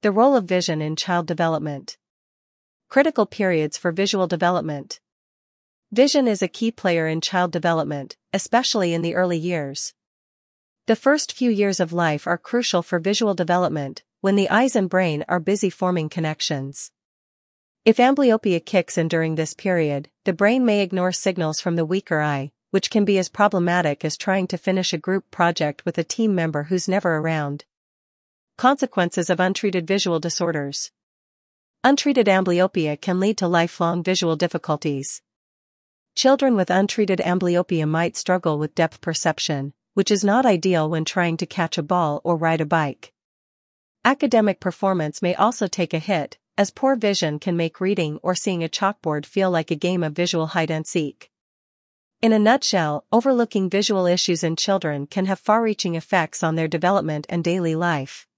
The role of vision in child development. Critical periods for visual development. Vision is a key player in child development, especially in the early years. The first few years of life are crucial for visual development, when the eyes and brain are busy forming connections. If amblyopia kicks in during this period, the brain may ignore signals from the weaker eye, which can be as problematic as trying to finish a group project with a team member who's never around. Consequences of untreated visual disorders. Untreated amblyopia can lead to lifelong visual difficulties. Children with untreated amblyopia might struggle with depth perception, which is not ideal when trying to catch a ball or ride a bike. Academic performance may also take a hit, as poor vision can make reading or seeing a chalkboard feel like a game of visual hide-and-seek. In a nutshell, overlooking visual issues in children can have far-reaching effects on their development and daily life.